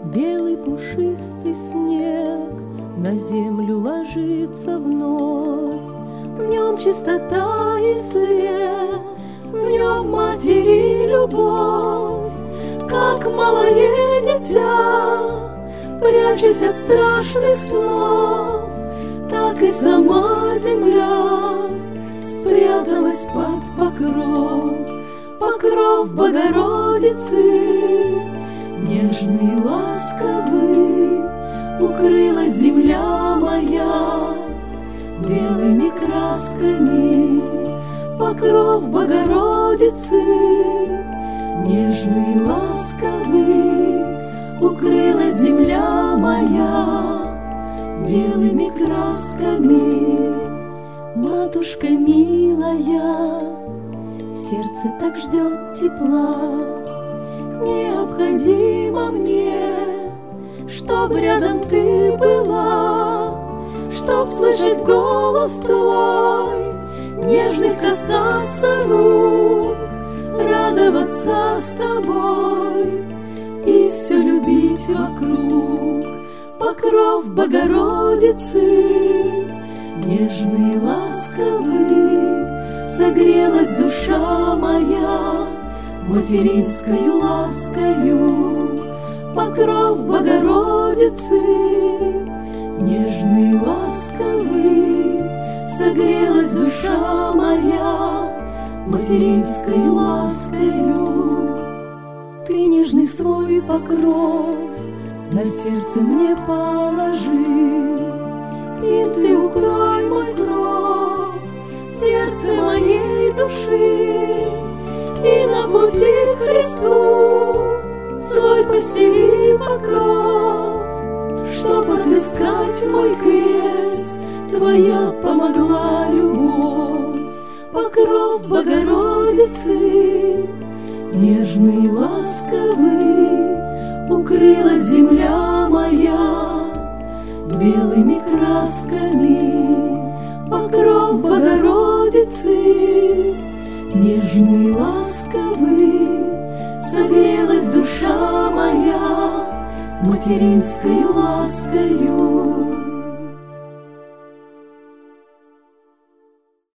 Белый пушистый снег на землю ложится вновь. В нем чистота и свет, в нем матери любовь. Как малое дитя, прячась от страшных снов, так и сама земля спряталась под покров. Покров Богородицы, нежный и ласковый, укрыла земля моя белыми красками. Покров Богородицы, нежный и ласковый, укрыла земля моя белыми красками. Матушка милая, сердце так ждет тепла. Необходимо мне, чтоб рядом ты была, чтоб слышать голос твой, нежных касаться рук, радоваться с тобой и все любить вокруг. Покров Богородицы, нежный и ласковый, согрелась душа моя материнскою ласкою. Покров Богородицы, нежный и ласковый, согрелась душа моя материнскою ласкою. Ты нежный свой покров на сердце мне положи, им ты укрой мой кров, сердце моей души, и на пути к Христу свой постели покров, чтоб отыскать мой крест, твоя помогла любовь. Покров Богородицы, нежный и ласковый, укрыла земля моя белыми красками. Покров Богородицы, нежный и ласковый, согрелась душа моя материнскою ласкою.